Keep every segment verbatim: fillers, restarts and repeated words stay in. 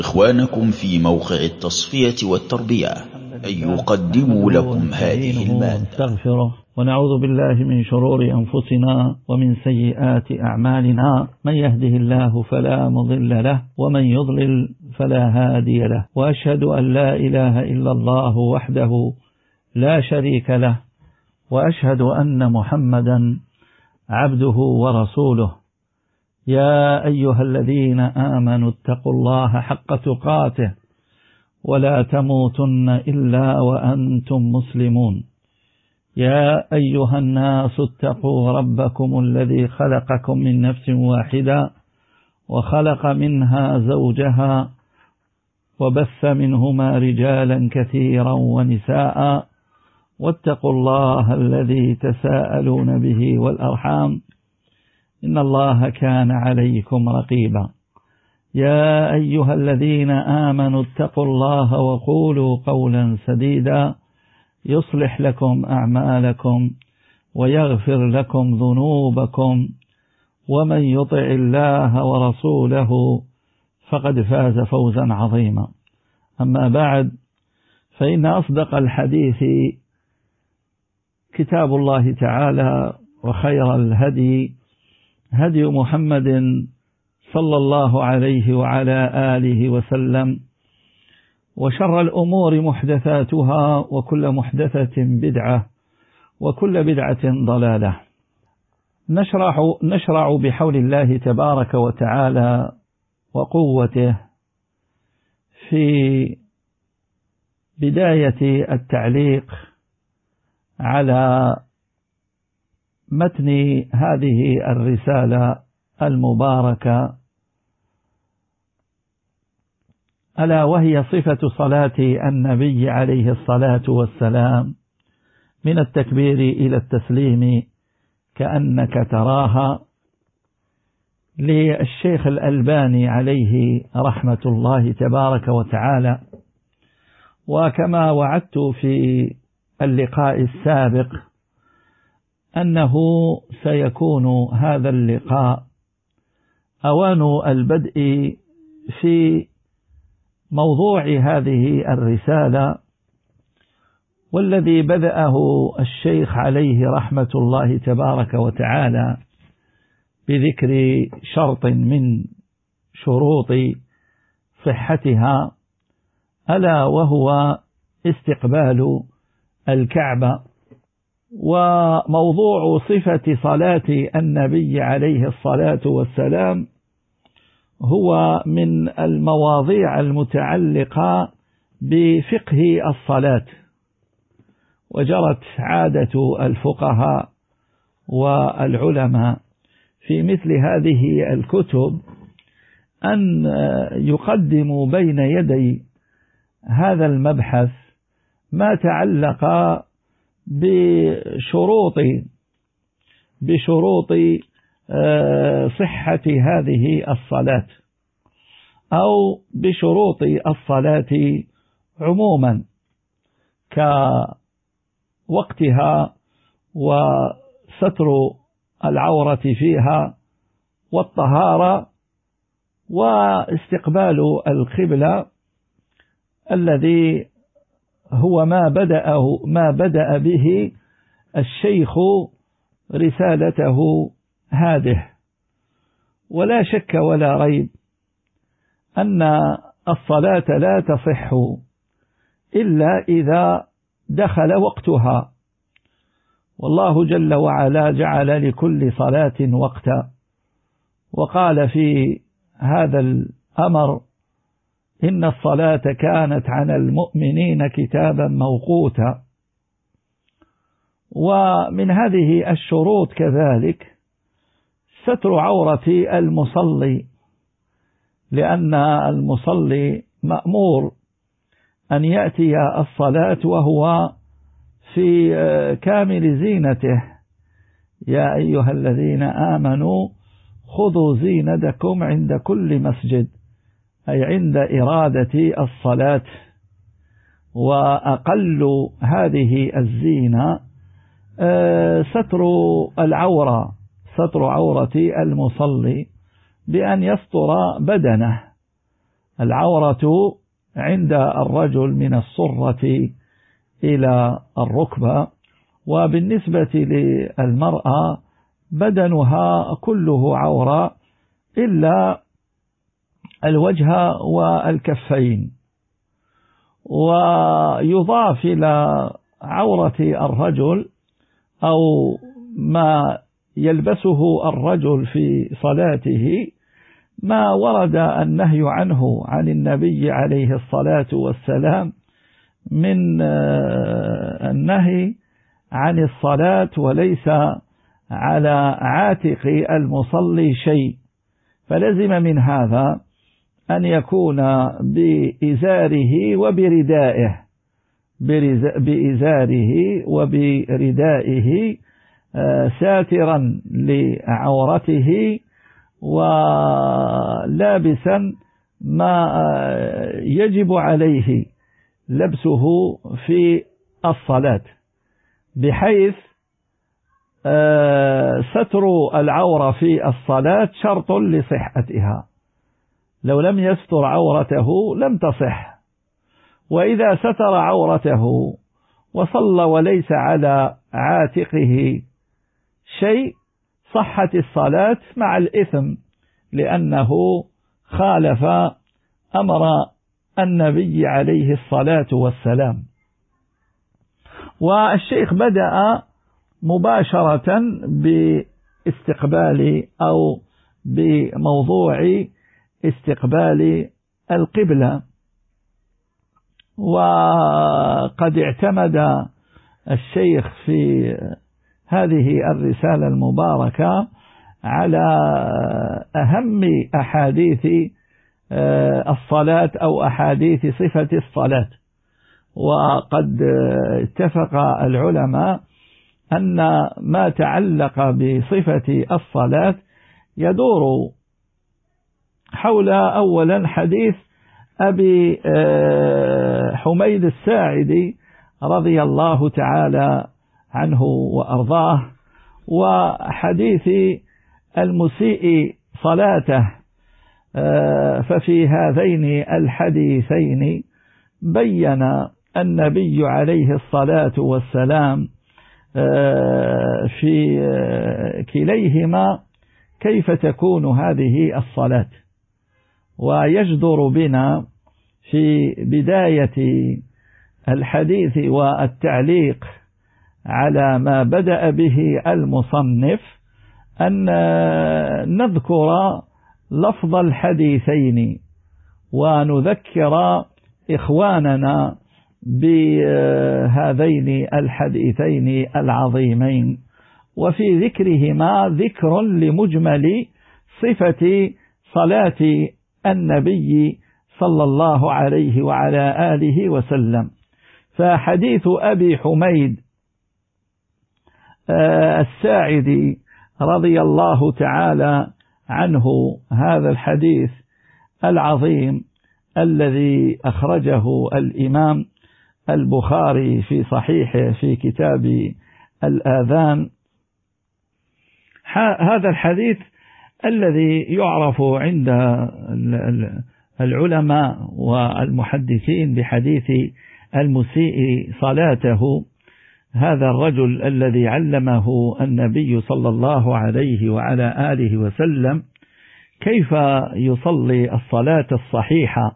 إخوانكم في موقع التصفية والتربية أن يقدموا لكم هذه المادة. ونستغفره ونعوذ بالله من شرور أنفسنا ومن سيئات أعمالنا، من يهده الله فلا مضل له ومن يضلل فلا هادي له، وأشهد أن لا إله إلا الله وحده لا شريك له، وأشهد أن محمدا عبده ورسوله. يا أيها الذين آمنوا اتقوا الله حق تقاته ولا تموتن إلا وأنتم مسلمون. يا أيها الناس اتقوا ربكم الذي خلقكم من نفس واحدة وخلق منها زوجها وبث منهما رجالا كثيرا ونساء، واتقوا الله الذي تساءلون به والأرحام إن الله كان عليكم رقيبا. يا أيها الذين آمنوا اتقوا الله وقولوا قولا سديدا يصلح لكم أعمالكم ويغفر لكم ذنوبكم، ومن يطع الله ورسوله فقد فاز فوزا عظيما. أما بعد، فإن أصدق الحديث كتاب الله تعالى، وخير الهدي هدي محمد صلى الله عليه وعلى آله وسلم، وشر الأمور محدثاتها وكل محدثة بدعة وكل بدعة ضلالة. نشرع, نشرع بحول الله تبارك وتعالى وقوته في بداية التعليق على متن هذه الرسالة المباركة، ألا وهي صفة صلاة النبي عليه الصلاة والسلام من التكبير إلى التسليم كأنك تراها، للشيخ الألباني عليه رحمة الله تبارك وتعالى. وكما وعدت في اللقاء السابق أنه سيكون هذا اللقاء أوان البدء في موضوع هذه الرسالة، والذي بدأه الشيخ عليه رحمة الله تبارك وتعالى بذكر شرط من شروط صحتها، ألا وهو استقبال الكعبة. وموضوع صفة صلاة النبي عليه الصلاة والسلام هو من المواضيع المتعلقة بفقه الصلاة، وجرت عادة الفقهاء والعلماء في مثل هذه الكتب أن يقدموا بين يدي هذا المبحث ما تعلق بشروط بشروط صحة هذه الصلاة، أو بشروط الصلاة عموما، كوقتها وستر العورة فيها والطهارة واستقبال القبلة، الذي هو ما بدأه ما بدأ به الشيخ رسالته هذه. ولا شك ولا ريب أن الصلاة لا تصح إلا إذا دخل وقتها، والله جل وعلا جعل لكل صلاة وقتا، وقال في هذا الأمر: إن الصلاة كانت على المؤمنين كتابا موقوتا. ومن هذه الشروط كذلك ستر عورة المصلي، لأن المصلي مأمور أن يأتي الصلاة وهو في كامل زينته. يا أيها الذين آمنوا خذوا زينتكم عند كل مسجد، أي عند إرادة الصلاة. وأقل هذه الزينة ستر العورة، ستر عورة المصلي بأن يستر بدنه، العورة عند الرجل من السرة إلى الركبة، وبالنسبة للمرأة بدنها كله عورة إلا الوجه والكفين. ويضاف إلى عورة الرجل أو ما يلبسه الرجل في صلاته ما ورد النهي عنه عن النبي عليه الصلاة والسلام من النهي عن الصلاة وليس على عاتق المصلي شيء، فلزم من هذا أن يكون بإزاره وبردائه بإزاره وبردائه ساترا لعورته ولابسا ما يجب عليه لبسه في الصلاة، بحيث ستر العورة في الصلاة شرط لصحتها، لو لم يستر عورته لم تصح. وإذا ستر عورته وصلى وليس على عاتقه شيء صحت الصلاة مع الإثم، لأنه خالف أمر النبي عليه الصلاة والسلام. والشيخ بدأ مباشرة باستقبال أو بموضوع استقبال القبلة، وقد اعتمد الشيخ في هذه الرسالة المباركة على أهم أحاديث الصلاة أو أحاديث صفة الصلاة. وقد اتفق العلماء أن ما تعلق بصفة الصلاة يدور حول أولا حديث أبي حميد الساعدي رضي الله تعالى عنه وأرضاه، وحديث المسيء صلاته. ففي هذين الحديثين بين النبي عليه الصلاة والسلام في كليهما كيف تكون هذه الصلاة. ويجدر بنا في بداية الحديث والتعليق على ما بدأ به المصنف أن نذكر لفظ الحديثين ونذكر إخواننا بهذين الحديثين العظيمين، وفي ذكرهما ذكر لمجمل صفة صلاة النبي صلى الله عليه وعلى آله وسلم. فحديث أبي حميد الساعدي رضي الله تعالى عنه هذا الحديث العظيم الذي أخرجه الإمام البخاري في صحيحه في كتاب الآذان، هذا الحديث الذي يعرف عند العلماء والمحدثين بحديث المسيء صلاته، هذا الرجل الذي علمه النبي صلى الله عليه وعلى آله وسلم كيف يصلي الصلاة الصحيحة.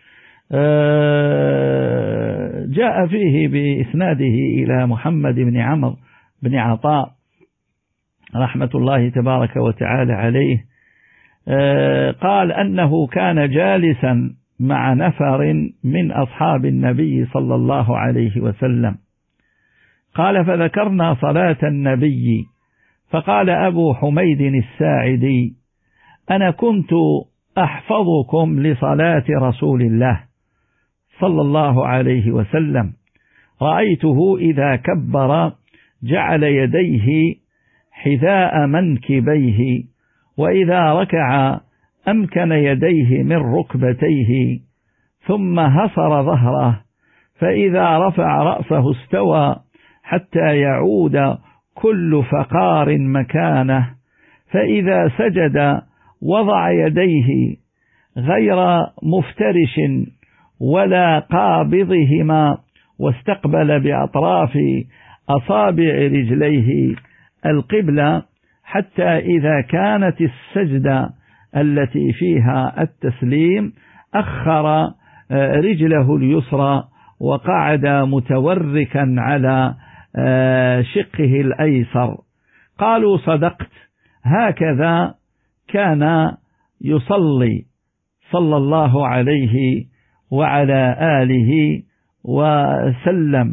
جاء فيه بإسناده إلى محمد بن عمرو بن عطاء رحمة الله تبارك وتعالى عليه، قال أنه كان جالسا مع نفر من أصحاب النبي صلى الله عليه وسلم، قال فذكرنا صلاة النبي، فقال أبو حميد الساعدي أنا كنت أحفظكم لصلاة رسول الله صلى الله عليه وسلم، رأيته إذا كبر جعل يديه حذاء منكبيه، وإذا ركع أمكن يديه من ركبتيه، ثم هصر ظهره، فإذا رفع رأسه استوى حتى يعود كل فقار مكانه، فإذا سجد وضع يديه غير مفترش ولا قابضهما، واستقبل بأطراف أصابع رجليه القبلة، حتى إذا كانت السجدة التي فيها التسليم أخر رجله اليسرى وقعد متوركا على شقه الأيسر. قالوا صدقت، هكذا كان يصلي صلى الله عليه وعلى آله وسلم.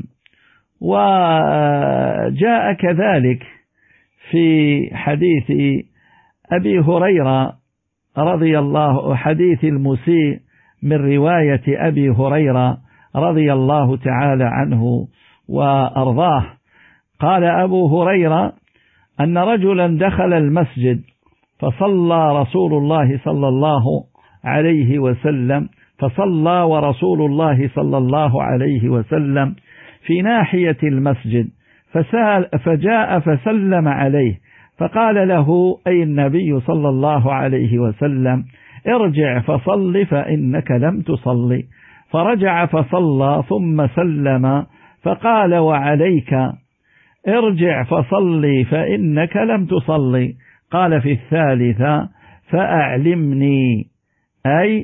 وجاء كذلك في حديث أبي هريرة رضي الله حديث المسيء من رواية أبي هريرة رضي الله تعالى عنه وأرضاه، قال أبو هريرة أن رجلا دخل المسجد فصلى رسول الله صلى الله عليه وسلم فصلى ورسول الله صلى الله عليه وسلم في ناحية المسجد، فسأل فجاء فسلم عليه، فقال له أي النبي صلى الله عليه وسلم ارجع فصل فإنك لم تصلي. فرجع فصلى ثم سلم، فقال وعليك ارجع فصلي فإنك لم تصلي. قال في الثالثة فأعلمني، أي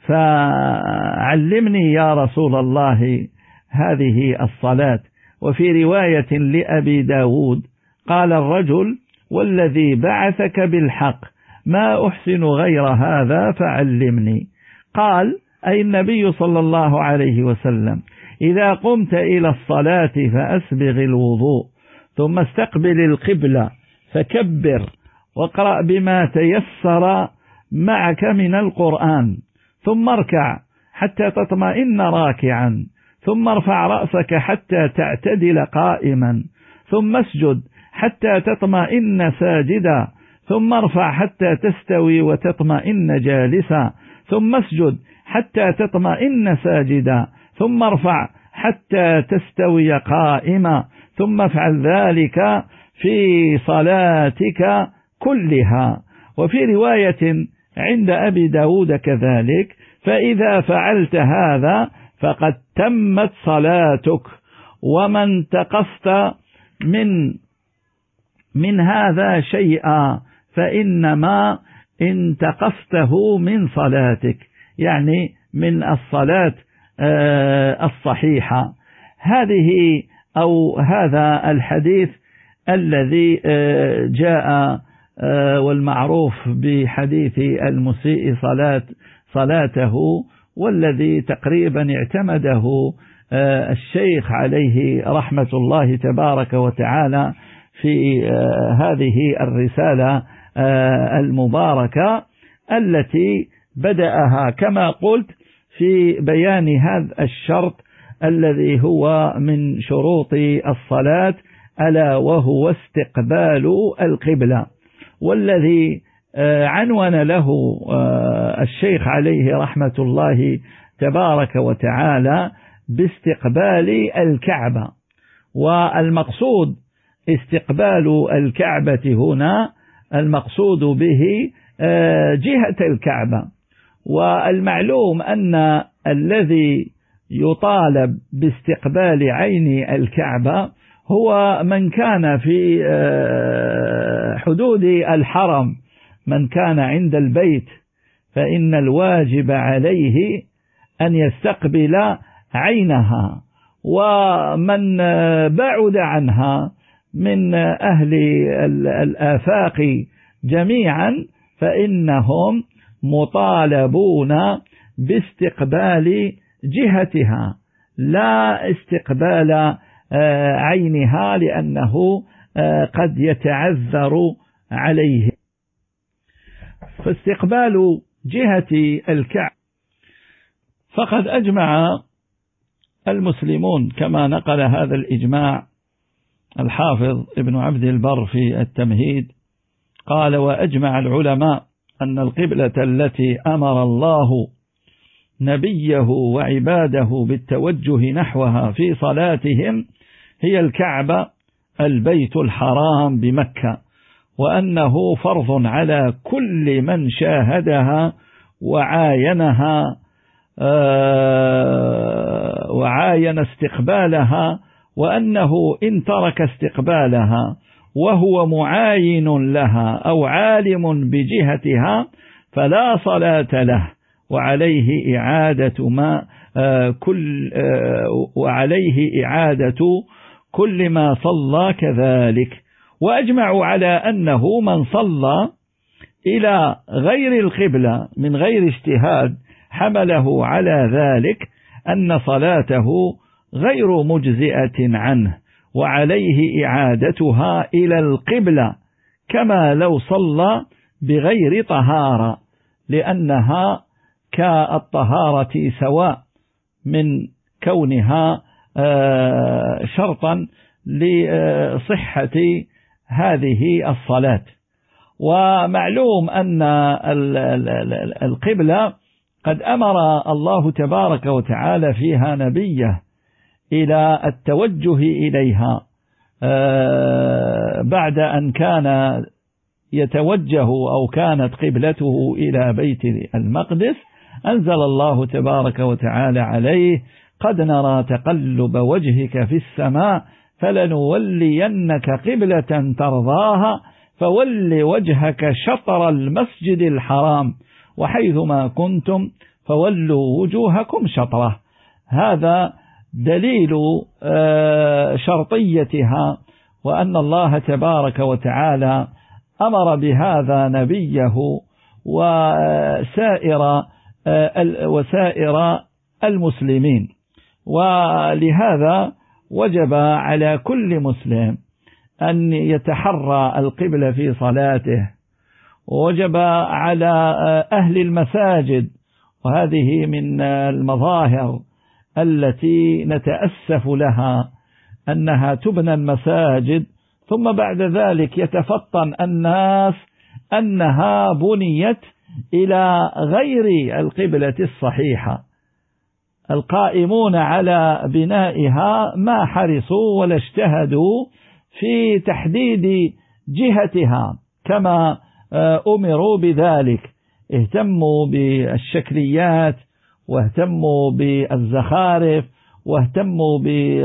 فعلمني يا رسول الله هذه الصلاة. وفي رواية لأبي داود قال الرجل والذي بعثك بالحق ما أحسن غير هذا فعلمني. قال أي النبي صلى الله عليه وسلم إذا قمت إلى الصلاة فأسبغ الوضوء، ثم استقبل القبلة فكبر، واقرأ بما تيسر معك من القرآن، ثم اركع حتى تطمئن راكعا، ثم ارفع رأسك حتى تعتدل قائما، ثم اسجد حتى تطمئن ساجدا، ثم ارفع حتى تستوي وتطمئن جالسا، ثم اسجد حتى تطمئن ساجدا، ثم ارفع حتى تستوي قائما، ثم افعل ذلك في صلاتك كلها. وفي رواية عند أبي داود كذلك فإذا فعلت هذا فقد تمت صلاتك، ومن تقصت من من هذا شيئا فإنما انتقصته من صلاتك، يعني من الصلاة الصحيحة. هذه أو هذا الحديث الذي جاء والمعروف بحديث المسيء صلاة صلاته، والذي تقريبا اعتمده الشيخ عليه رحمة الله تبارك وتعالى في هذه الرسالة المباركة التي بدأها كما قلت في بيان هذا الشرط الذي هو من شروط الصلاة، ألا وهو استقبال القبلة، والذي عنون له الشيخ عليه رحمة الله تبارك وتعالى باستقبال الكعبة. والمقصود استقبال الكعبة هنا المقصود به جهة الكعبة. والمعلوم أن الذي يطالب باستقبال عين الكعبة هو من كان في حدود الحرم، من كان عند البيت، فإن الواجب عليه أن يستقبل عينها، ومن بعد عنها من أهل الآفاق جميعا فإنهم مطالبون باستقبال جهتها لا استقبال عينها، لأنه قد يتعذر عليه. فاستقبال جهة الكعبة فقد أجمع المسلمون كما نقل هذا الإجماع الحافظ ابن عبد البر في التمهيد، قال وأجمع العلماء أن القبلة التي أمر الله نبيه وعباده بالتوجه نحوها في صلاتهم هي الكعبة البيت الحرام بمكة، وأنه فرض على كل من شاهدها وعاينها وعاين استقبالها، وأنه إن ترك استقبالها وهو معاين لها أو عالم بجهتها فلا صلاة له، وعليه إعادة ما كل وعليه إعادة كل ما صلى كذلك. وأجمعوا على أنه من صلى إلى غير القبلة من غير اجتهاد حمله على ذلك أن صلاته غير مجزئة عنه، وعليه إعادتها إلى القبلة كما لو صلى بغير طهارة، لأنها كالطهارة سواء من كونها شرطا لصحة هذه الصلاة. ومعلوم أن القبلة قد أمر الله تبارك وتعالى فيها نبيه إلى التوجه إليها بعد أن كان يتوجه أو كانت قبلته إلى بيت المقدس، أنزل الله تبارك وتعالى عليه: قد نرى تقلب وجهك في السماء فلنولينك قبلة ترضاها فول وجهك شطر المسجد الحرام وحيثما كنتم فولوا وجوهكم شطره. هذا دليل شرطيتها، وأن الله تبارك وتعالى أمر بهذا نبيه وسائر وسائر المسلمين. ولهذا وجب على كل مسلم أن يتحرى القبلة في صلاته، ووجب على أهل المساجد، وهذه من المظاهر التي نتأسف لها أنها تبنى المساجد ثم بعد ذلك يتفطن الناس أنها بنيت إلى غير القبلة الصحيحة. القائمون على بنائها ما حرصوا ولا اجتهدوا في تحديد جهتها كما أمروا بذلك، اهتموا بالشكليات واهتموا بالزخارف واهتموا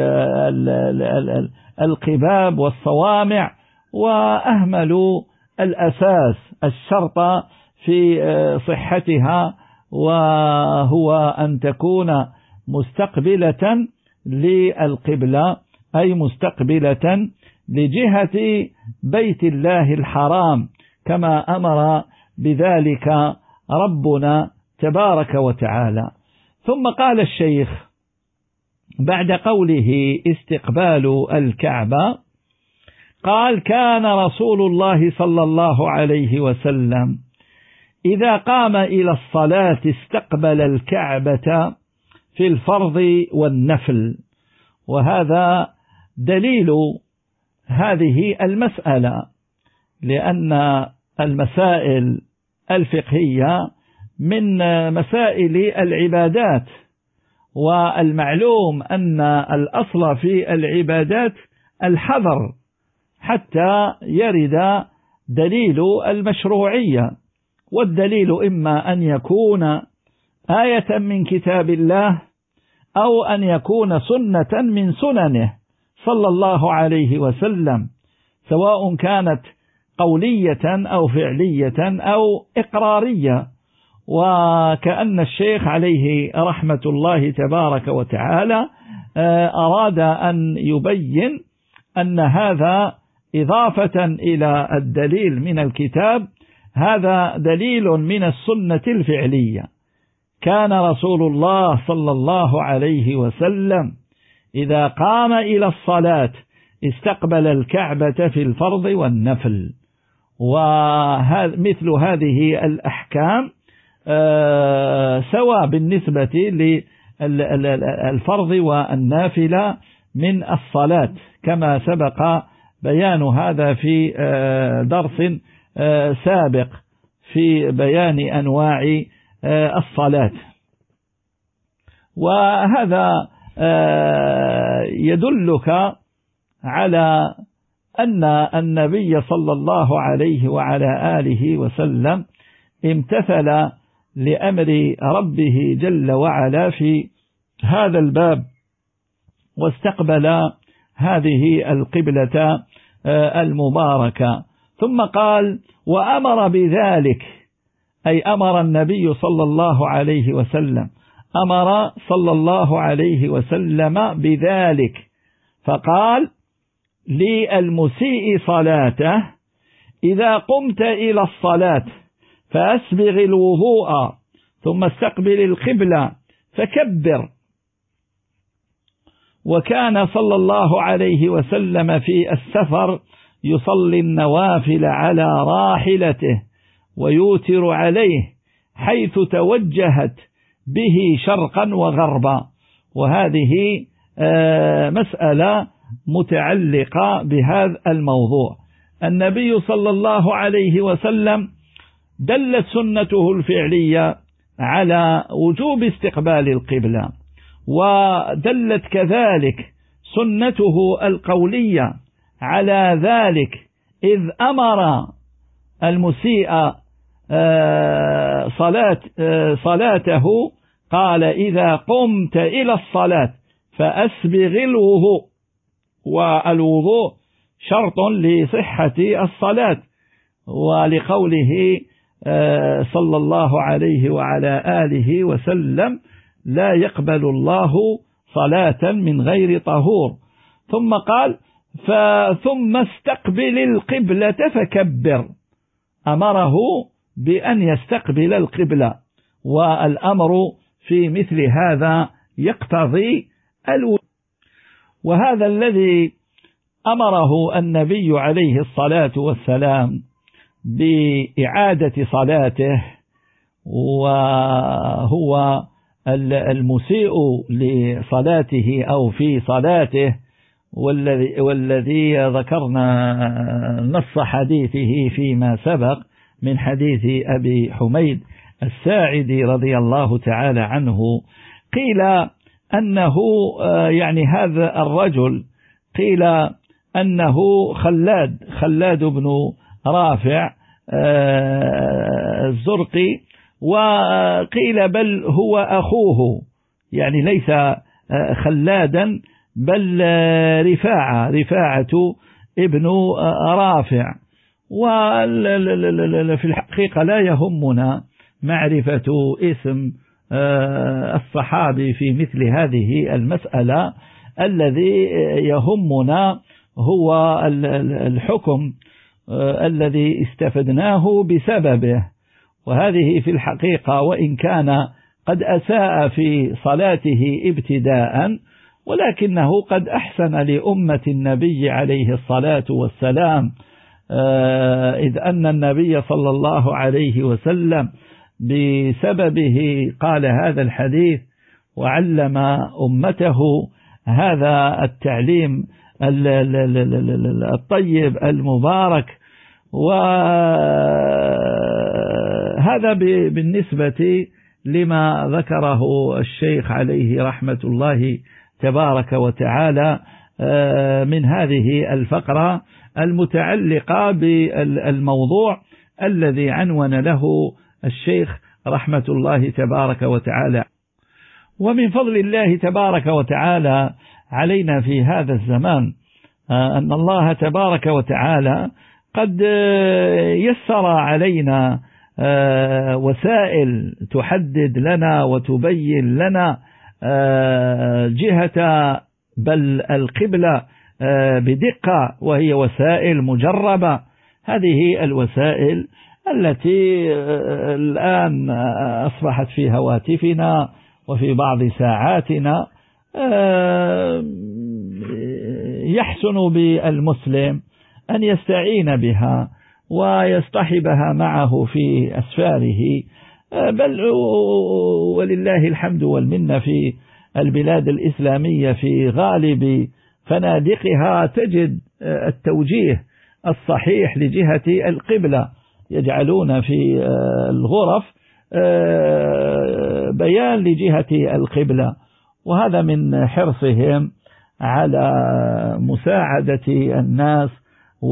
بالقباب والصوامع، وأهملوا الأساس الشرط في صحتها، وهو أن تكون مستقبلة للقبلة، أي مستقبلة لجهة بيت الله الحرام كما أمر بذلك ربنا تبارك وتعالى. ثم قال الشيخ بعد قوله استقبال الكعبة، قال: كان رسول الله صلى الله عليه وسلم إذا قام إلى الصلاة استقبل الكعبة في الفرض والنفل. وهذا دليل هذه المسألة، لأن المسائل الفقهية من مسائل العبادات، والمعلوم أن الأصل في العبادات الحذر حتى يرد دليل المشروعية، والدليل إما أن يكون آية من كتاب الله أو أن يكون سنة من سننه صلى الله عليه وسلم، سواء كانت قولية أو فعلية أو إقرارية. وكأن الشيخ عليه رحمة الله تبارك وتعالى أراد أن يبين أن هذا إضافة إلى الدليل من الكتاب، هذا دليل من السنة الفعلية. كان رسول الله صلى الله عليه وسلم إذا قام إلى الصلاة استقبل الكعبة في الفرض والنفل. ومثل هذه الأحكام سواء بالنسبة للفرض والنافلة من الصلاة، كما سبق بيان هذا في درس سابق في بيان أنواع الصلاة. وهذا يدلك على أن النبي صلى الله عليه وعلى آله وسلم امتثل لأمر ربه جل وعلا في هذا الباب، واستقبل هذه القبلة المباركة. ثم قال: وأمر بذلك، أي أمر النبي صلى الله عليه وسلم، أمر صلى الله عليه وسلم بذلك، فقال: للمسيء صلاته إذا قمت إلى الصلاة فأسبغ الوضوء ثم استقبل القبلة فكبر. وكان صلى الله عليه وسلم في السفر يصلي النوافل على راحلته ويوتر عليه حيث توجهت به شرقا وغربا. وهذه مسألة متعلقة بهذا الموضوع. النبي صلى الله عليه وسلم دلت سنته الفعلية على وجوب استقبال القبلة، ودلت كذلك سنته القولية على ذلك، إذ أمر المسيء صلاة صلاته قال: إذا قمت إلى الصلاة فأسبغ الوضوء. والوضوء شرط لصحة الصلاة، ولقوله صلى الله عليه وعلى آله وسلم: لا يقبل الله صلاة من غير طهور. ثم قال: ثم استقبل القبلة فكبر. أمره بأن يستقبل القبلة، والأمر في مثل هذا يقتضي الوضوء. وهذا الذي أمره النبي عليه الصلاة والسلام بإعادة صلاته، وهو المسيء لصلاته أو في صلاته، والذي, والذي ذكرنا نص حديثه فيما سبق من حديث أبي حميد الساعدي رضي الله تعالى عنه. قيل أنه يعني هذا الرجل قيل أنه خلاد خلاد بن رافع الزرقي، وقيل بل هو أخوه، يعني ليس خلادا بل رفاعة رفاعة ابن رافع. وفي الحقيقة لا يهمنا معرفة اسم الصحابي في مثل هذه المسألة، الذي يهمنا هو الحكم الذي استفدناه بسببه. وهذه في الحقيقة وإن كان قد أساء في صلاته ابتداء، ولكنه قد أحسن لأمة النبي عليه الصلاة والسلام، إذ أن النبي صلى الله عليه وسلم بسببه قال هذا الحديث وعلم أمته هذا التعليم الطيب المبارك. وهذا بالنسبة لما ذكره الشيخ عليه رحمة الله تبارك وتعالى من هذه الفقرة المتعلقة بالموضوع الذي عنون له الشيخ رحمة الله تبارك وتعالى. ومن فضل الله تبارك وتعالى علينا في هذا الزمان أن الله تبارك وتعالى قد يسر علينا وسائل تحدد لنا وتبين لنا جهة بل القبلة بدقة، وهي وسائل مجربة. هذه الوسائل التي الآن أصبحت في هواتفنا وفي بعض ساعاتنا يحسن بالمسلم أن يستعين بها ويصطحبها معه في أسفاره، بل ولله الحمد والمنة في البلاد الإسلامية في غالب فنادقها تجد التوجيه الصحيح لجهة القبلة، يجعلون في الغرف بيان لجهة القبلة، وهذا من حرصهم على مساعدة الناس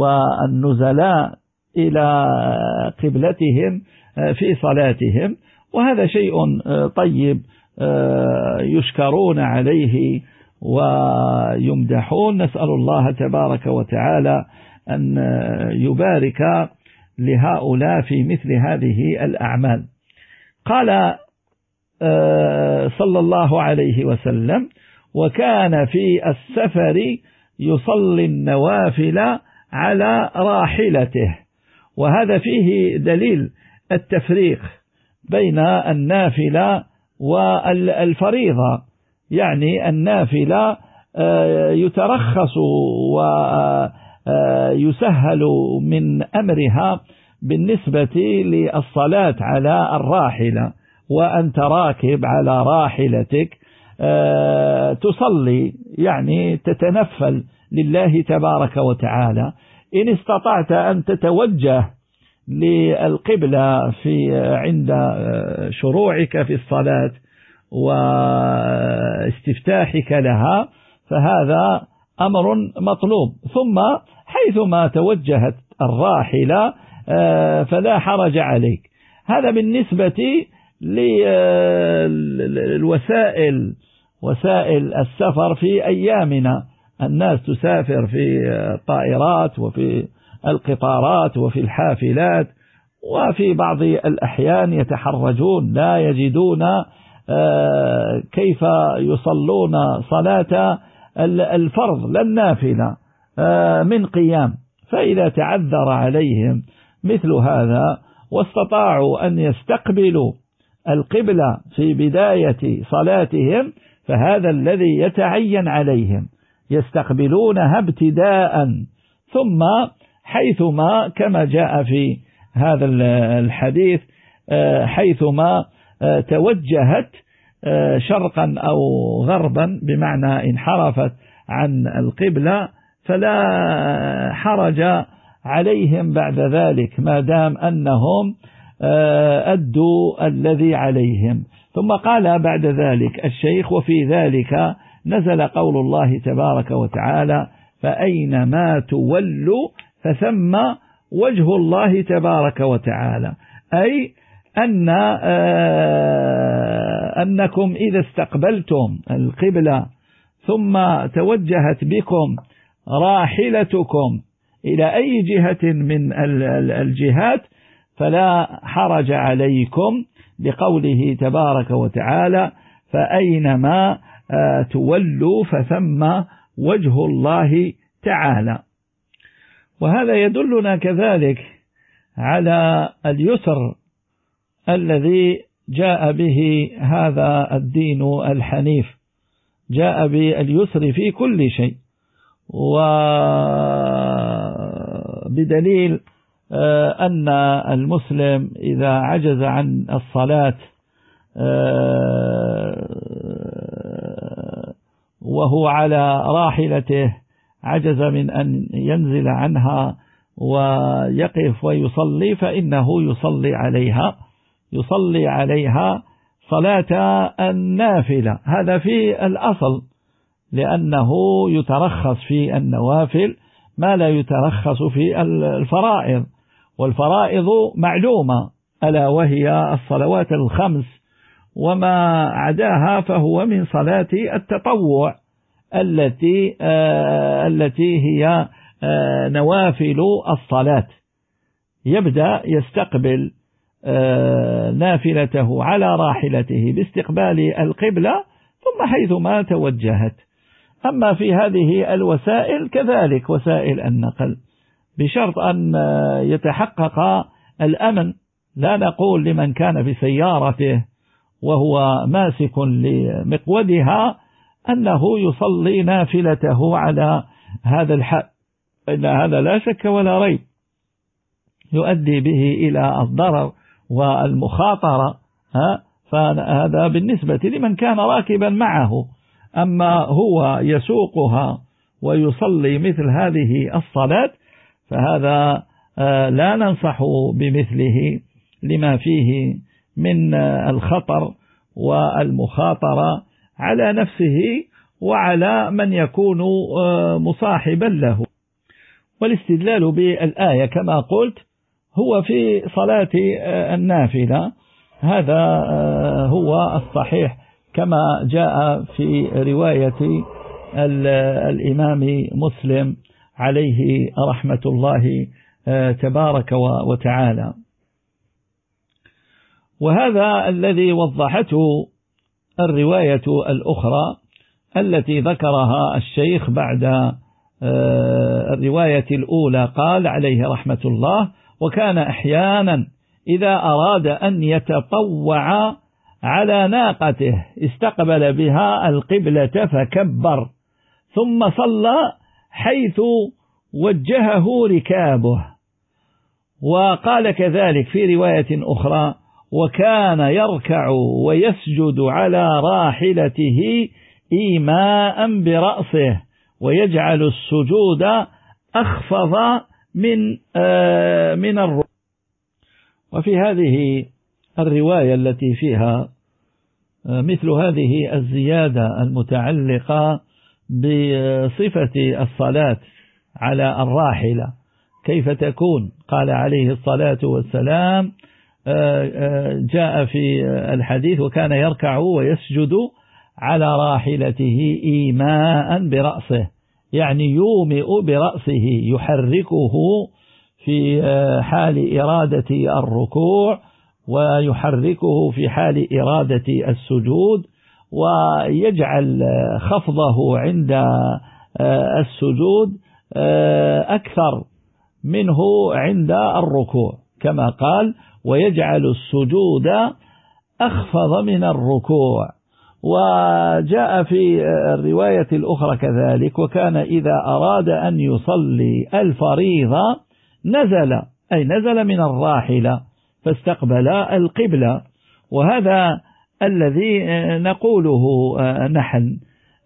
والنزلاء إلى قبلتهم في صلاتهم. وهذا شيء طيب يشكرون عليه ويمدحون. نسأل الله تبارك وتعالى أن يبارك لهؤلاء في مثل هذه الأعمال. قال صلى الله عليه وسلم: وكان في السفر يصلي النوافل على راحلته. وهذا فيه دليل التفريق بين النافلة والفريضة، يعني النافلة يترخص ويسهل من أمرها بالنسبة للصلاة على الراحلة، وأنت راكب على راحلتك تصلي، يعني تتنفل لله تبارك وتعالى. إن استطعت أن تتوجه للقبلة في عند شروعك في الصلاة واستفتاحك لها فهذا أمر مطلوب. ثم حيثما توجهت الراحلة فلا حرج عليك. هذا بالنسبة للوسائل، وسائل السفر في أيامنا. الناس تسافر في الطائرات وفي القطارات وفي الحافلات، وفي بعض الأحيان يتحرجون، لا يجدون كيف يصلون صلاة الفرض لا النافلة من قيام. فإذا تعذر عليهم مثل هذا واستطاعوا أن يستقبلوا القبلة في بداية صلاتهم فهذا الذي يتعين عليهم، يستقبلونها ابتداء، ثم حيثما كما جاء في هذا الحديث حيثما توجهت شرقا أو غربا بمعنى انحرفت عن القبلة فلا حرج عليهم بعد ذلك ما دام أنهم أدوا الذي عليهم. ثم قال بعد ذلك الشيخ: وفي ذلك نزل قول الله تبارك وتعالى: فأينما تولوا فثم وجه الله تبارك وتعالى. أي أن أنكم إذا استقبلتم القبلة ثم توجهت بكم راحلتكم إلى أي جهة من الجهات فلا حرج عليكم، لقوله تبارك وتعالى: فأينما تولوا فثم وجه الله تعالى. وهذا يدلنا كذلك على اليسر الذي جاء به هذا الدين الحنيف، جاء باليسر في كل شيء، وبدليل أن المسلم إذا عجز عن الصلاة وهو على راحلته، عجز من أن ينزل عنها ويقف ويصلي، فإنه يصلي عليها يصلي عليها صلاة النافلة. هذا في الأصل، لأنه يترخص في النوافل ما لا يترخص في الفرائض، والفرائض معلومة ألا وهي الصلوات الخمس، وما عداها فهو من صلاة التطوع التي آه التي هي آه نوافل الصلاة. يبدأ يستقبل آه نافلته على راحلته باستقبال القبلة ثم حيثما توجهت. أما في هذه الوسائل كذلك وسائل النقل بشرط أن يتحقق الأمن. لا نقول لمن كان في سيارته وهو ماسك لمقودها أنه يصلي نافلته على هذا الحال، إن هذا لا شك ولا ريب يؤدي به إلى الضرر والمخاطرة، فهذا بالنسبة لمن كان راكبا معه. أما هو يسوقها ويصلي مثل هذه الصلاة فهذا لا ننصح بمثله لما فيه من الخطر والمخاطرة على نفسه وعلى من يكون مصاحبا له. والاستدلال بالآية كما قلت هو في صلاة النافلة، هذا هو الصحيح كما جاء في رواية الإمام مسلم عليه رحمة الله تبارك وتعالى. وهذا الذي وضحته الرواية الأخرى التي ذكرها الشيخ بعد الرواية الأولى، قال عليه رحمة الله: وكان أحيانا إذا أراد أن يتطوع على ناقته استقبل بها القبلة فكبر ثم صلى حيث وجهه ركابه. وقال كذلك في رواية أخرى: وكان يركع ويسجد على راحلته إيماء برأسه ويجعل السجود أخفض من من الركوع. وفي هذه الرواية التي فيها مثل هذه الزيادة المتعلقة بصفة الصلاة على الراحلة كيف تكون؟ قال عليه الصلاة والسلام جاء في الحديث: وكان يركع ويسجد على راحلته إيماء برأسه، يعني يومئ برأسه يحركه في حال إرادة الركوع ويحركه في حال إرادة السجود، ويجعل خفضه عند السجود أكثر منه عند الركوع، كما قال: ويجعل السجود أخفض من الركوع. وجاء في الرواية الأخرى كذلك: وكان إذا أراد أن يصلي الفريضة نزل، أي نزل من الراحلة فاستقبل القبلة. وهذا الذي نقوله نحن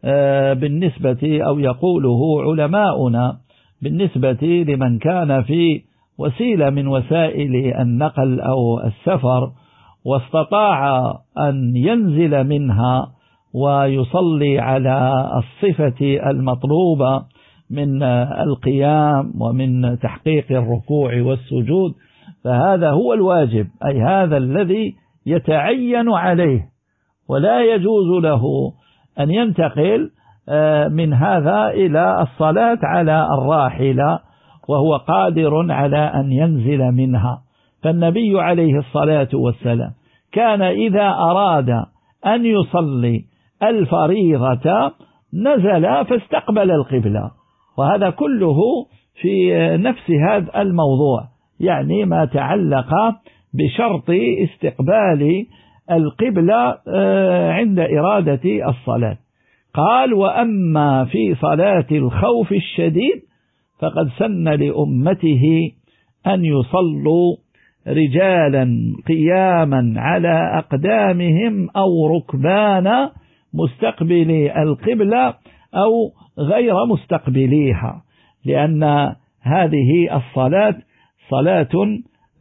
بالنسبة أو يقوله علماؤنا بالنسبة لمن كان في وسيلة من وسائل النقل أو السفر واستطاع أن ينزل منها ويصلي على الصفة المطلوبة من القيام ومن تحقيق الركوع والسجود، فهذا هو الواجب، أي هذا الذي يتعين عليه، ولا يجوز له أن ينتقل من هذا إلى الصلاة على الراحلة وهو قادر على أن ينزل منها. فالنبي عليه الصلاة والسلام كان إذا أراد أن يصلي الفريضة نزل فاستقبل القبلة، وهذا كله في نفس هذا الموضوع، يعني ما تعلق بشرط استقبال القبلة عند إرادة الصلاة. قال: وأما في صلاة الخوف الشديد فقد سن لأمته أن يصلوا رجالا قياما على أقدامهم أو ركبانا مستقبلي القبلة أو غير مستقبليها، لأن هذه الصلاة صلاة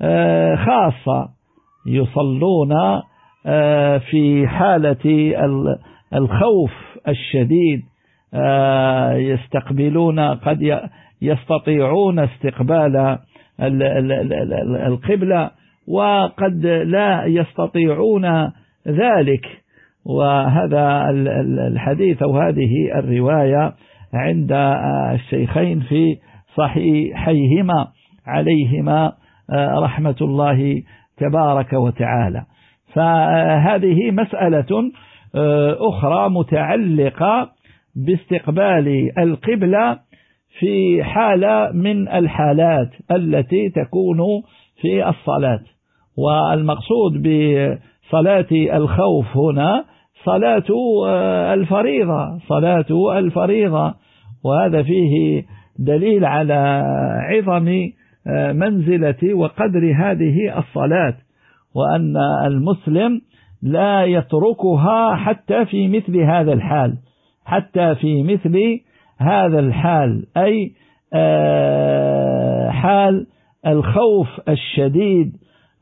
خاصة يصلون في حالة الخوف الشديد، يستقبلون قد يستطيعون استقبال القبلة وقد لا يستطيعون ذلك. وهذا الحديث أو هذه الرواية عند الشيخين في صحيحيهما عليهما رحمة الله تبارك وتعالى. فهذه مسألة أخرى متعلقة باستقبال القبلة في حالة من الحالات التي تكون في الصلاة. والمقصود بصلاة الخوف هنا صلاة الفريضة، صلاة الفريضة، وهذا فيه دليل على عظم منزلة وقدر هذه الصلاة، وأن المسلم لا يتركها حتى في مثل هذا الحال، حتى في مثل هذا الحال، أي حال الخوف الشديد.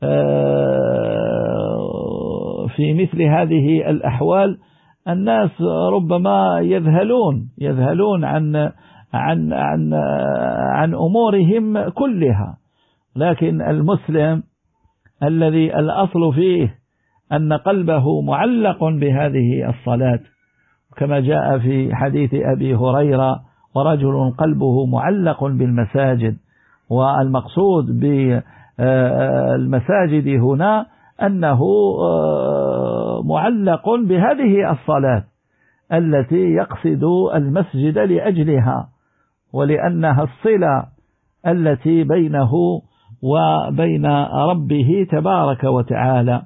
في مثل هذه الأحوال الناس ربما يذهلون يذهلون عن عن عن عن أمورهم كلها، لكن المسلم الذي الأصل فيه أن قلبه معلق بهذه الصلاة، كما جاء في حديث أبي هريرة: ورجل قلبه معلق بالمساجد. والمقصود بالمساجد هنا أنه معلق بهذه الصلاة التي يقصد المسجد لأجلها، ولأنها الصلة التي بينه وبين ربه تبارك وتعالى.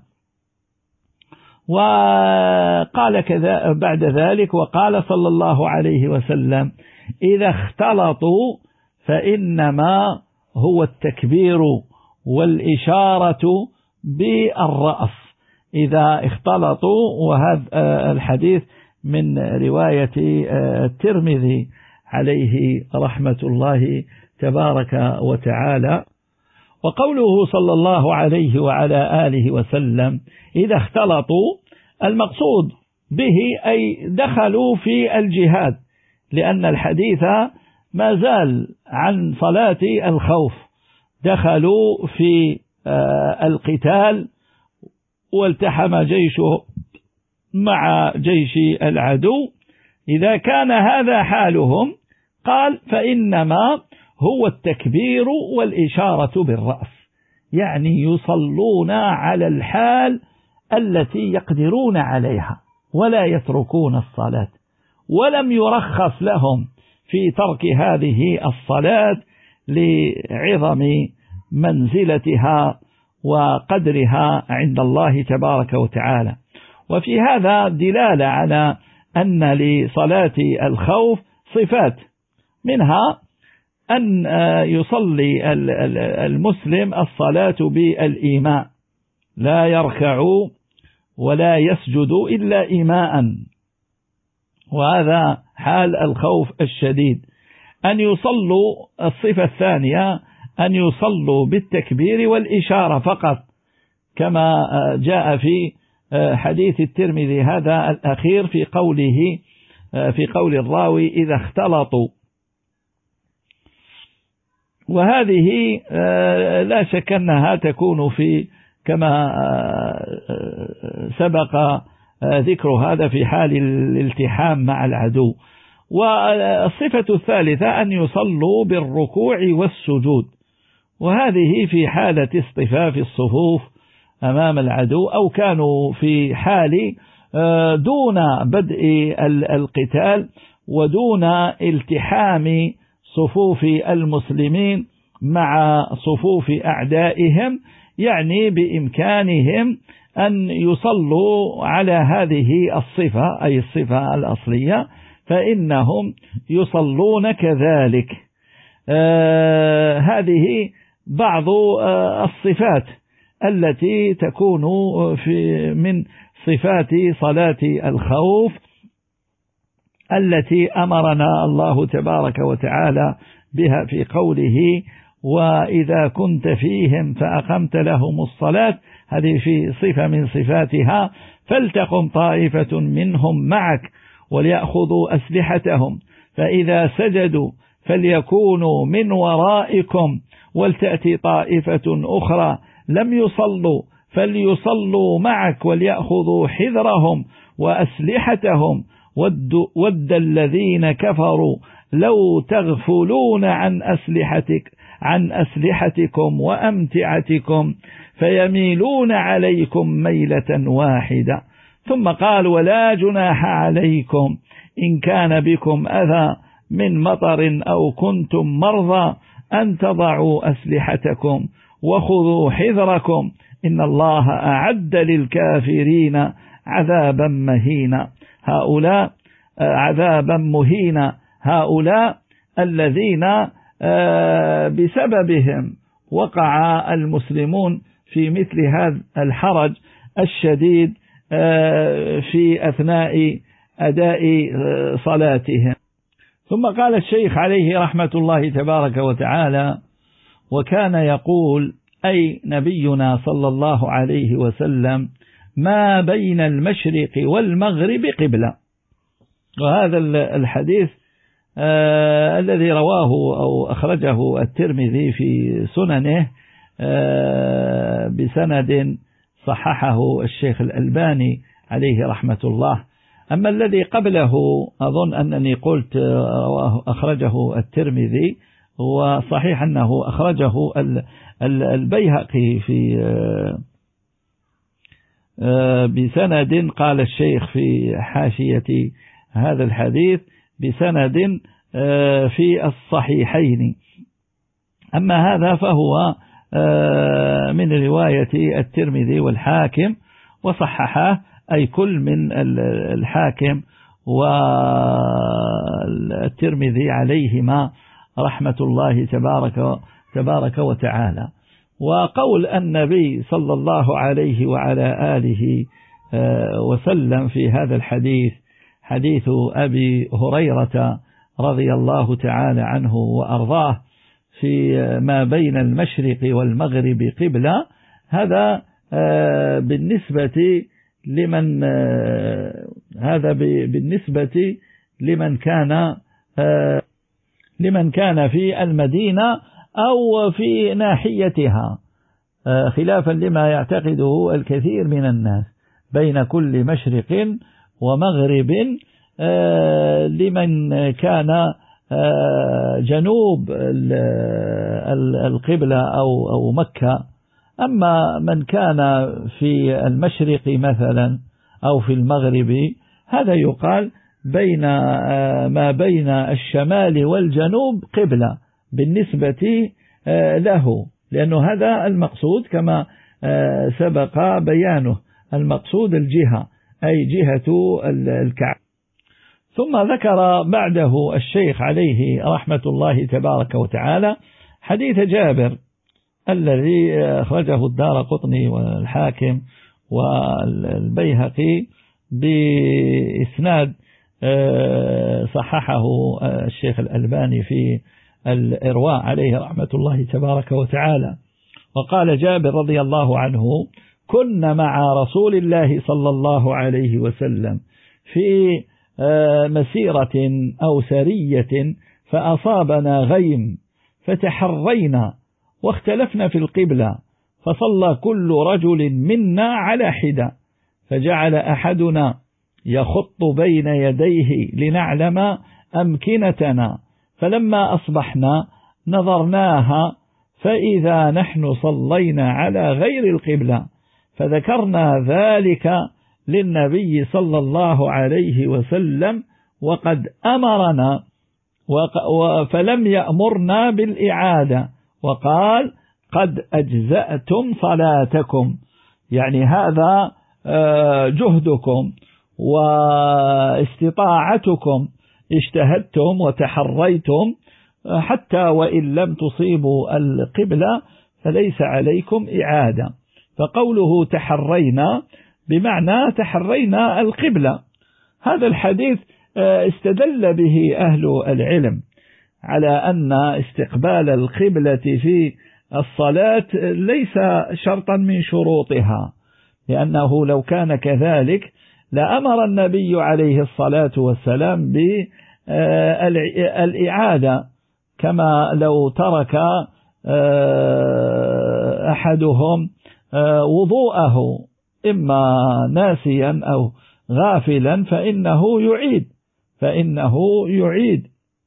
وقال كذا بعد ذلك: وقال صلى الله عليه وسلم: إذا اختلطوا فإنما هو التكبير والإشارة بالرأس. إذا اختلطوا، وهذا الحديث من رواية الترمذي عليه رحمة الله تبارك وتعالى. وقوله صلى الله عليه وعلى آله وسلم: إذا اختلطوا، المقصود به أي دخلوا في الجهاد، لأن الحديث ما زال عن صلاة الخوف. دخلوا في القتال والتحم جيشه مع جيش العدو. إذا كان هذا حالهم، قال: فإنما هو التكبير والإشارة بالرأس، يعني يصلون على الحال التي يقدرون عليها ولا يتركون الصلاة، ولم يرخص لهم في ترك هذه الصلاة لعظم منزلتها وقدرها عند الله تبارك وتعالى. وفي هذا دلالة على أن لصلاة الخوف صفات، منها أن يصلي المسلم الصلاة بالإيماء، لا يركع ولا يسجد إلا إيماء، وهذا حال الخوف الشديد. أن يصلوا، الصفة الثانية أن يصلوا بالتكبير والإشارة فقط، كما جاء في حديث الترمذي هذا الأخير في قوله في قول الراوي: إذا اختلطوا. وهذه لا شك أنها تكون في كما سبق ذكر هذا في حال الالتحام مع العدو. والصفة الثالثة أن يصلوا بالركوع والسجود، وهذه في حالة اصطفاف الصفوف أمام العدو، أو كانوا في حال دون بدء القتال ودون التحام صفوف المسلمين مع صفوف أعدائهم، يعني بإمكانهم أن يصلوا على هذه الصفة، أي الصفة الأصلية، فإنهم يصلون كذلك. آه هذه بعض آه الصفات التي تكون في من صفات صلاة الخوف التي أمرنا الله تبارك وتعالى بها في قوله: وإذا كنت فيهم فأقمت لهم الصلاة. هذه في صفة من صفاتها: فلتقم طائفة منهم معك وليأخذوا أسلحتهم فإذا سجدوا فليكونوا من ورائكم ولتأتي طائفة أخرى لم يصلوا فليصلوا معك وليأخذوا حذرهم وأسلحتهم ود, ود الذين كفروا لو تغفلون عن أسلحتك عن أسلحتكم وأمتعتكم فيميلون عليكم ميلة واحدة. ثم قال: ولا جناح عليكم إن كان بكم أذى من مطر أو كنتم مرضى أن تضعوا أسلحتكم وخذوا حذركم إن الله أعد للكافرين عذابا مهينا. هؤلاء عذابا مهينا هؤلاء الذين بسببهم وقع المسلمون في مثل هذا الحرج الشديد في أثناء أداء صلاتهم. ثم قال الشيخ عليه رحمة الله تبارك وتعالى: وكان يقول، أي نبينا صلى الله عليه وسلم: ما بين المشرق والمغرب قبلة. وهذا الحديث آه الذي رواه أو أخرجه الترمذي في سننه آه بسند صححه الشيخ الألباني عليه رحمة الله. أما الذي قبله أظن أنني قلت رواه أخرجه الترمذي، وصحيح أنه أخرجه البيهقي في بسند، قال الشيخ في حاشية هذا الحديث بسند في الصحيحين. أما هذا فهو من رواية الترمذي والحاكم وصححه، أي كل من الحاكم والترمذي عليهما رحمة الله تبارك تبارك وتعالى. وقول النبي صلى الله عليه وعلى آله وسلم في هذا الحديث، حديث أبي هريرة رضي الله تعالى عنه وأرضاه، في ما بين المشرق والمغرب قبلة، هذا بالنسبة لمن هذا بالنسبة لمن كان لمن كان في المدينة أو في ناحيتها، خلافا لما يعتقده الكثير من الناس بين كل مشرق ومغرب لمن كان جنوب القبلة أو أو مكة. أما من كان في المشرق مثلا أو في المغرب، هذا يقال بين ما بين الشمال والجنوب قبلة بالنسبة له، لأنه هذا المقصود كما سبق بيانه، المقصود الجهة أي جهة الكعبة. ثم ذكر بعده الشيخ عليه رحمة الله تبارك وتعالى حديث جابر الذي أخرجه الدارقطني والحاكم والبيهقي بإسناد صححه الشيخ الألباني في الإرواء عليه رحمة الله تبارك وتعالى. وقال جابر رضي الله عنه: كنا مع رسول الله صلى الله عليه وسلم في مسيرة أو سرية فأصابنا غيم فتحرينا واختلفنا في القبلة، فصلى كل رجل منا على حدة، فجعل أحدنا يخط بين يديه لنعلم أمكنتنا، فلما أصبحنا نظرناها فإذا نحن صلينا على غير القبلة، فذكرنا ذلك للنبي صلى الله عليه وسلم وقد أمرنا فلم يأمرنا بالإعادة، وقال: قد أجزأتم صلاتكم، يعني هذا جهدكم واستطاعتكم، اجتهدتم وتحريتم حتى وإن لم تصيبوا القبلة فليس عليكم إعادة. فقوله تحرينا بمعنى تحرينا القبلة. هذا الحديث استدل به أهل العلم على أن استقبال القبلة في الصلاة ليس شرطا من شروطها، لأنه لو كان كذلك لأمر النبي عليه الصلاة والسلام بالإعادة، كما لو ترك أحدهم وضوءه إما ناسيا أو غافلا فإنه يعيد فإنه يعيد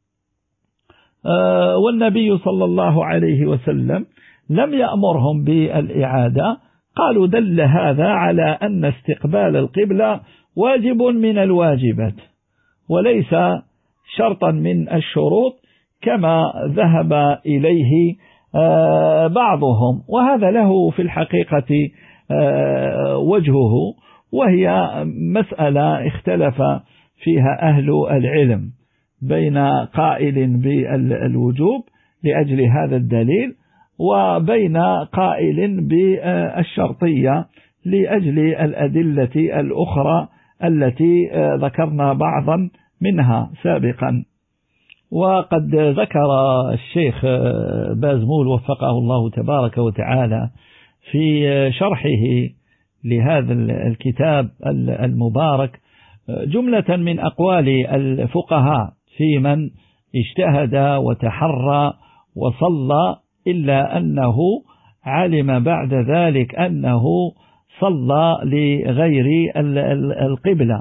والنبي صلى الله عليه وسلم لم يأمرهم بالإعادة. قالوا: دل هذا على أن استقبال القبلة واجب من الواجبات وليس شرطا من الشروط كما ذهب إليه بعضهم، وهذا له في الحقيقة وجهه، وهي مسألة اختلف فيها أهل العلم بين قائل بالوجوب لأجل هذا الدليل وبين قائل بالشرطية لأجل الأدلة الأخرى التي ذكرنا بعضا منها سابقا. وقد ذكر الشيخ بازمول وفقه الله تبارك وتعالى في شرحه لهذا الكتاب المبارك جملة من أقوال الفقهاء في من اجتهد وتحرى وصلى، إلا أنه علم بعد ذلك أنه صلى لغير القبلة.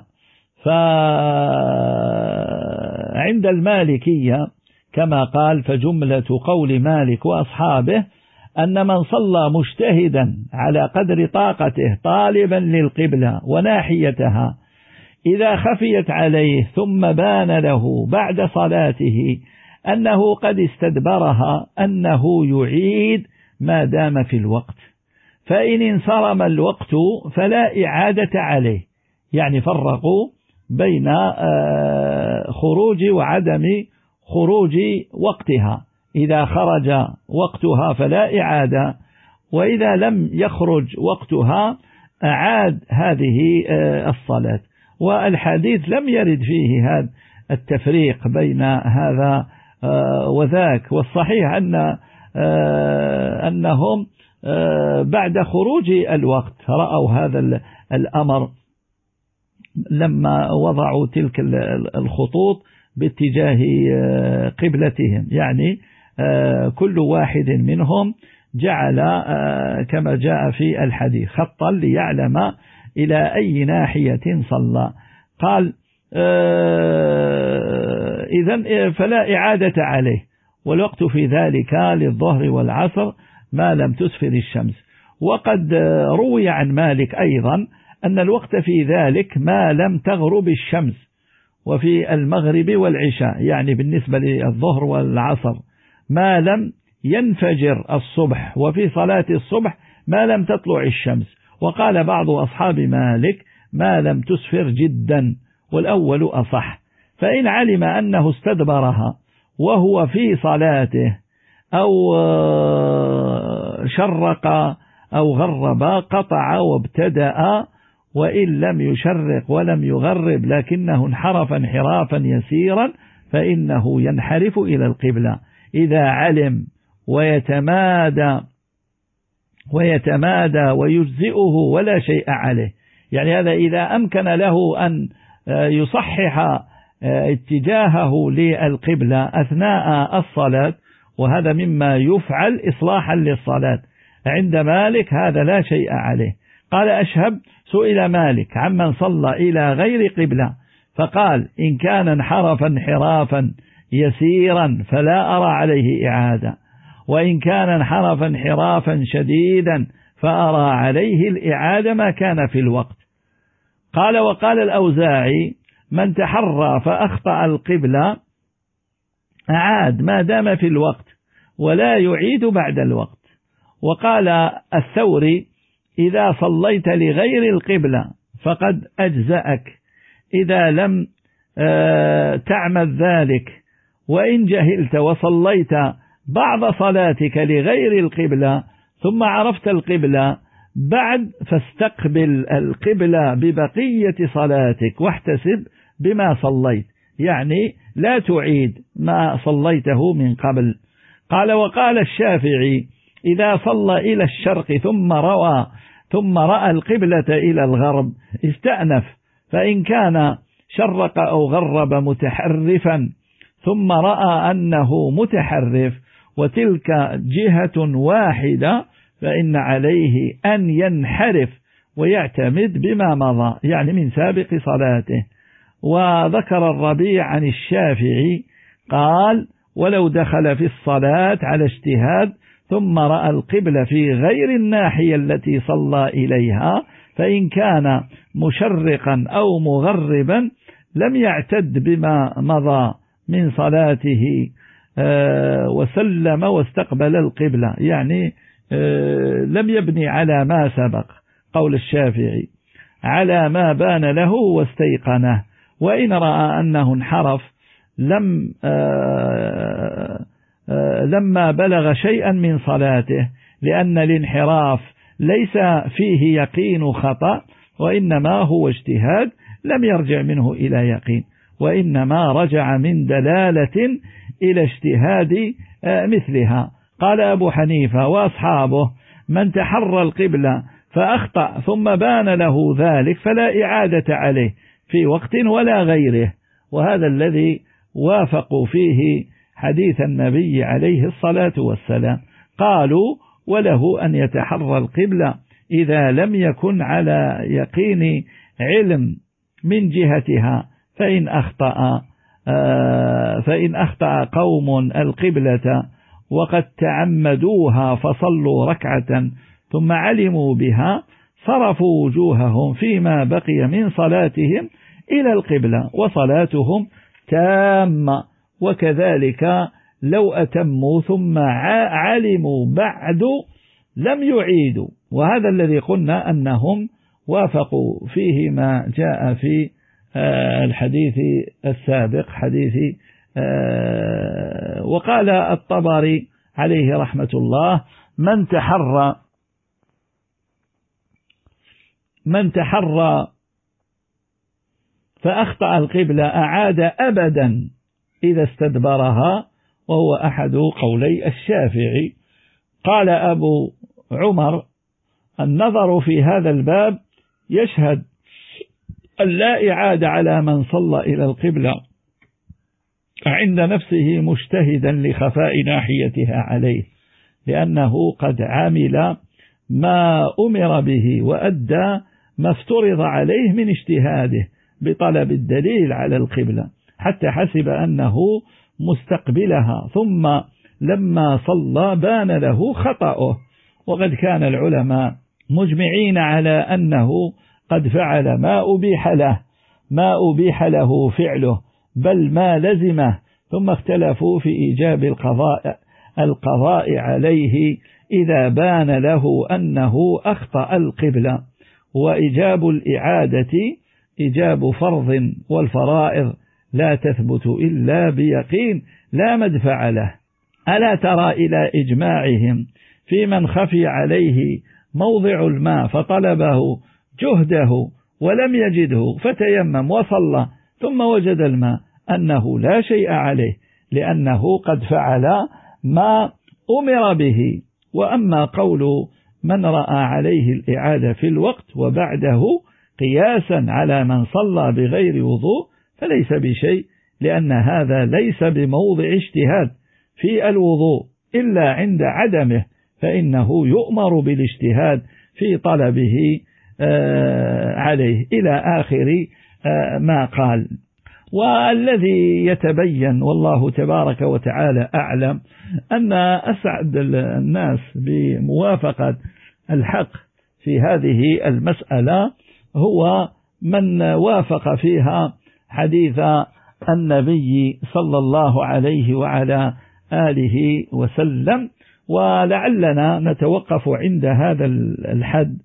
فعند المالكية كما قال: فجملة قول مالك وأصحابه أن من صلى مجتهدا على قدر طاقته طالبا للقبلة وناحيتها إذا خفيت عليه ثم بان له بعد صلاته أنه قد استدبرها أنه يعيد ما دام في الوقت، فإن انصرم الوقت فلا إعادة عليه. يعني فرقوا بين خروج وعدم خروج وقتها، إذا خرج وقتها فلا إعادة، وإذا لم يخرج وقتها أعاد هذه الصلاة. والحديث لم يرد فيه هذا التفريق بين هذا وذاك، والصحيح أن أنهم بعد خروج الوقت رأوا هذا الأمر لما وضعوا تلك الخطوط باتجاه قبلتهم. يعني كل واحد منهم جعل كما جاء في الحديث خطا ليعلم إلى أي ناحية صلى. قال: إذن فلا إعادة عليه، والوقت في ذلك للظهر والعصر ما لم تسفر الشمس. وقد روي عن مالك أيضا أن الوقت في ذلك ما لم تغرب الشمس، وفي المغرب والعشاء يعني بالنسبة للظهر والعصر ما لم ينفجر الصبح، وفي صلاة الصبح ما لم تطلع الشمس. وقال بعض أصحاب مالك ما لم تسفر جدا، والأول أصح. فإن علم أنه استدبرها وهو في صلاته أو شرق أو غرب قطع وابتدأ، وإن لم يشرق ولم يغرب لكنه انحرف انحرافا يسيرا فإنه ينحرف إلى القبلة إذا علم ويتمادى ويتمادى ويجزئه ولا شيء عليه. يعني هذا إذا أمكن له أن يصحح اتجاهه للقبلة أثناء الصلاة، وهذا مما يفعل إصلاحا للصلاة. عند مالك هذا لا شيء عليه. قال أشهب: سئل مالك عمن صلى إلى غير قبلة فقال: إن كان انحرف انحرافا يسيرا فلا أرى عليه إعادة، وإن كان انحرف انحرافا شديدا فأرى عليه الإعادة ما كان في الوقت. قال: وقال الأوزاعي: من تحرى فأخطأ القبلة أعاد ما دام في الوقت ولا يعيد بعد الوقت. وقال الثوري: إذا صليت لغير القبلة فقد أجزأك إذا لم تعمل ذلك، وإن جهلت وصليت بعض صلاتك لغير القبلة ثم عرفت القبلة بعد فاستقبل القبلة ببقية صلاتك واحتسب بما صليت، يعني لا تعيد ما صليته من قبل. قال: وقال الشافعي: إذا صلى إلى الشرق ثم روى ثم رأى القبلة إلى الغرب استأنف، فإن كان شرق أو غرب متحرفا ثم رأى أنه متحرف وتلك جهة واحدة فإن عليه أن ينحرف ويعتمد بما مضى، يعني من سابق صلاته. وذكر الربيع عن الشافعي قال: ولو دخل في الصلاة على اجتهاد ثم رأى القبلة في غير الناحية التي صلى إليها فإن كان مشرقا أو مغربا لم يعتد بما مضى من صلاته وسلم واستقبل القبلة، يعني لم يبني على ما سبق، قول الشافعي، على ما بان له واستيقنه. وإن رأى أنه انحرف لم لما بلغ شيئا من صلاته، لأن الانحراف ليس فيه يقين خطأ وإنما هو اجتهاد، لم يرجع منه إلى يقين، وإنما رجع من دلالة إلى اجتهاد مثلها. قال أبو حنيفة وأصحابه: من تحرى القبلة فأخطأ ثم بان له ذلك فلا إعادة عليه في وقت ولا غيره. وهذا الذي وافقوا فيه حديث النبي عليه الصلاة والسلام. قالوا: وله أن يتحرى القبلة إذا لم يكن على يقين علم من جهتها، فإن أخطأ فإن أخطأ قوم القبلة وقد تعمدوها فصلوا ركعة ثم علموا بها صرفوا وجوههم فيما بقي من صلاتهم إلى القبلة وصلاتهم تامة. وكذلك لو أتموا ثم علموا بعد لم يعيدوا. وهذا الذي قلنا أنهم وافقوا فيه ما جاء في الحديث السابق حديث. وقال الطبري عليه رحمة الله: من تحرى من تحرى فأخطأ القبلة أعاد أبدا إذا استدبرها، وهو أحد قولي الشافعي. قال أبو عمر: النظر في هذا الباب يشهد أن لا إعادة على من صلى إلى القبلة عند نفسه مجتهدا لخفاء ناحيتها عليه، لأنه قد عمل ما أمر به وأدى ما افترض عليه من اجتهاده بطلب الدليل على القبلة حتى حسب أنه مستقبلها، ثم لما صلى بان له خطأه. وقد كان العلماء مجمعين على أنه قد فعل ما أبيح له ما أبيح له فعله بل ما لزمه، ثم اختلفوا في إيجاب القضاء القضاء عليه إذا بان له أنه أخطأ القبلة. وإجاب الإعادة إجاب فرض، والفرائض لا تثبت إلا بيقين لا مدفع له. ألا ترى إلى إجماعهم في من خفي عليه موضع الماء فطلبه جهده ولم يجده فتيمم وصلى ثم وجد الماء أنه لا شيء عليه، لأنه قد فعل ما أمر به. وأما قول من رأى عليه الإعادة في الوقت وبعده قياسا على من صلى بغير وضوء فليس بشيء، لأن هذا ليس بموضع اجتهاد في الوضوء إلا عند عدمه، فإنه يؤمر بالاجتهاد في طلبه عليه إلى آخر ما قال. والذي يتبين والله تبارك وتعالى أعلم أن أسعد الناس بموافقة الحق في هذه المسألة هو من وافق فيها حديث النبي صلى الله عليه وعلى آله وسلم. ولعلنا نتوقف عند هذا الحد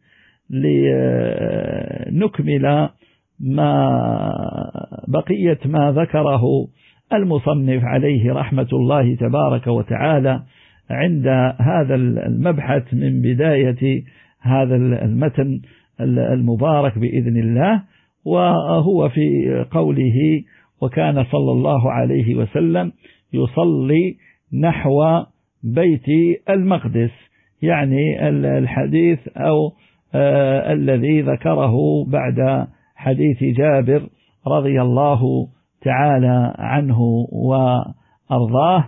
لنكمل ما بقية ما ذكره المصنف عليه رحمة الله تبارك وتعالى عند هذا المبحث من بداية هذا المتن المبارك بإذن الله. وهو في قوله: وكان صلى الله عليه وسلم يصلي نحو بيت المقدس، يعني الحديث أو آه الذي ذكره بعد حديث جابر رضي الله تعالى عنه وأرضاه،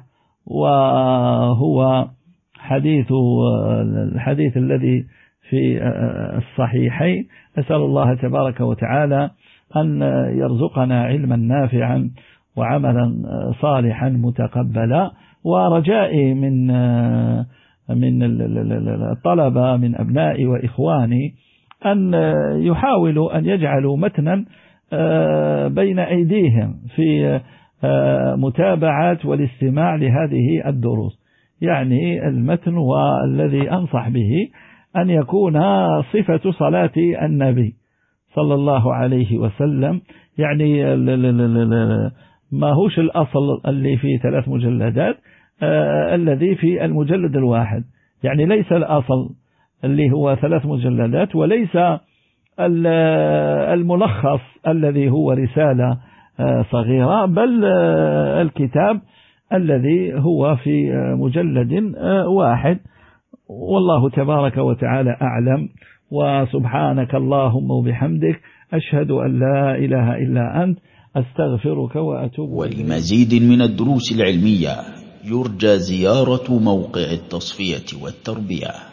وهو حديث الحديث الذي في الصحيحين. أسأل الله تبارك وتعالى أن يرزقنا علما نافعا وعملا صالحا متقبلا. ورجائي من من الطلبة من أبنائي وإخواني أن يحاولوا أن يجعلوا متنا بين أيديهم في متابعة والاستماع لهذه الدروس، يعني المتن والذي أنصح به أن يكون صفة صلاة النبي صلى الله عليه وسلم، يعني ما هوش الأصل اللي في ثلاث مجلدات الذي في المجلد الواحد، يعني ليس الأصل اللي هو ثلاث مجلدات، وليس الملخص الذي هو رسالة صغيرة، بل الكتاب الذي هو في مجلد واحد. والله تبارك وتعالى أعلم. وسبحانك اللهم وبحمدك أشهد أن لا إله إلا أنت أستغفرك وأتوب إليك. ولمزيد من الدروس العلمية يرجى زيارة موقع التصفية والتربية.